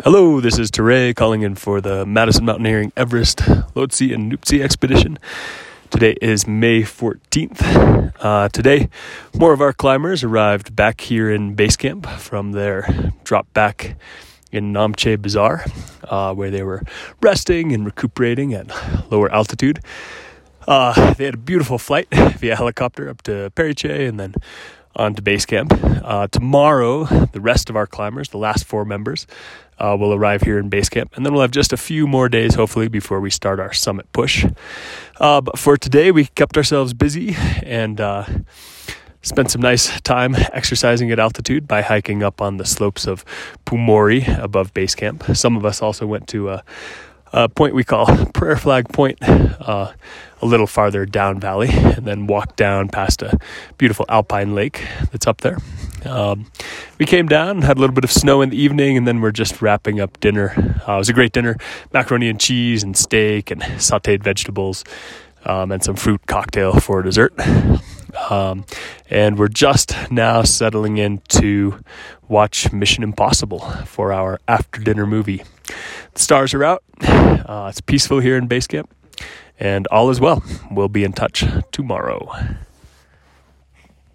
Hello, this is Teray calling in for the Madison Mountaineering Everest Lhotse and Nuptse expedition. Today is May 14th. Today, more of our climbers arrived back here in base camp from their drop back in Namche Bazaar, where they were resting and recuperating at lower altitude. They had a beautiful flight via helicopter up to Periche and then on to base camp. Tomorrow, the rest of our climbers, the last 4 members, will arrive here in base camp, and then we'll have just a few more days, hopefully, before we start our summit push. But for today, we kept ourselves busy and spent some nice time exercising at altitude by hiking up on the slopes of Pumori above base camp. Some of us also went to a point we call Prayer Flag Point, a little farther down valley, and then walked down past a beautiful alpine lake that's up there. We came down, had a little bit of snow in the evening, and then we're just wrapping up dinner. It was a great dinner, macaroni and cheese and steak and sauteed vegetables, and some fruit cocktail for dessert. And we're just now settling in to watch Mission Impossible for our after-dinner movie. The stars are out. It's peaceful here in base camp, and all is well. We'll be in touch tomorrow.